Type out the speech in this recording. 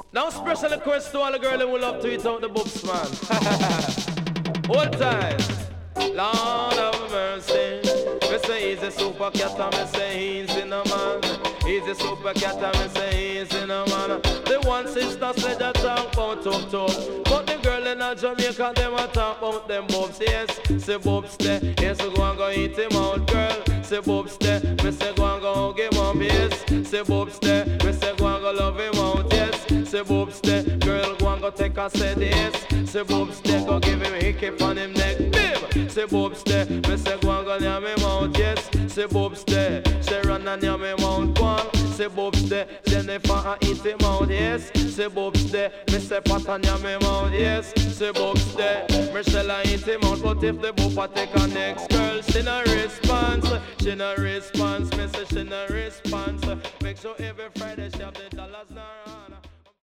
Now special request to all the girls who love to eat out the books, man. Hold tight. Lord of mercy. Me say he's a super cat and me say he's in a man. He's a super cat and me say he's in a man. The one sister said that talk about talk. But the girl in a Jamaica, them a talk about them bobs. Yes, say bobs there. Yes, we go and go eat him out, girl. Say bobs there. Me say go and go hug him up. Yes, say bobs there. Me say go and go love him out. Yes, say bobs there. Girl go and go take a set. Yes, say bobs there. Go give him a hickey on him neck. Bim. Say bobs there. Me say go and go near him out. Yes, say bobs there. Say run and near him out. One. Say bobs there. Jennifer and eat him out. Yes, say bobs there. Me say pat and near him out. Yes, say bobs there. Michelle and eat him out. But if the boopa take a next girl, she no response. She no response. Me say she no response. Make sure every Friday she have the dollars now.